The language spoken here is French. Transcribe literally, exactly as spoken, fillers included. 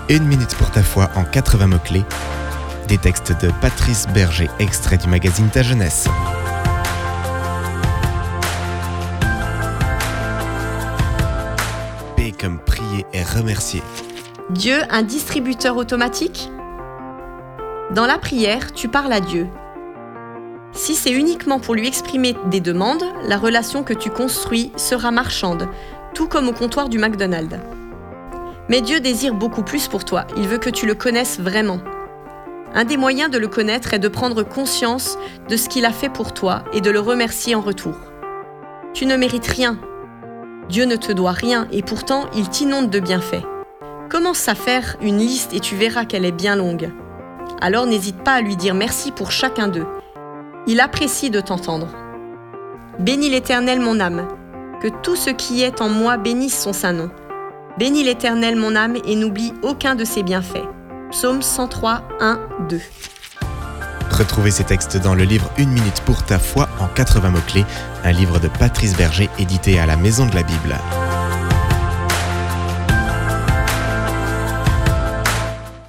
Une minute pour ta foi en quatre-vingts mots-clés. Des textes de Patrice Berger, extrait du magazine Ta Jeunesse. P comme prier et remercier. Dieu, un distributeur automatique ? Dans la prière, tu parles à Dieu. Si c'est uniquement pour lui exprimer des demandes, la relation que tu construis sera marchande, tout comme au comptoir du McDonald's. Mais Dieu désire beaucoup plus pour toi, il veut que tu le connaisses vraiment. Un des moyens de le connaître est de prendre conscience de ce qu'il a fait pour toi et de le remercier en retour. Tu ne mérites rien. Dieu ne te doit rien et pourtant il t'inonde de bienfaits. Commence à faire une liste et tu verras qu'elle est bien longue. Alors n'hésite pas à lui dire merci pour chacun d'eux. Il apprécie de t'entendre. Bénis l'Éternel mon âme, que tout ce qui est en moi bénisse son saint nom. Bénis l'Éternel mon âme et n'oublie aucun de ses bienfaits. Psaume cent trois, un, deux. Retrouvez ces textes dans le livre Une minute pour ta foi en quatre-vingts mots-clés, un livre de Patrice Berger édité à la Maison de la Bible.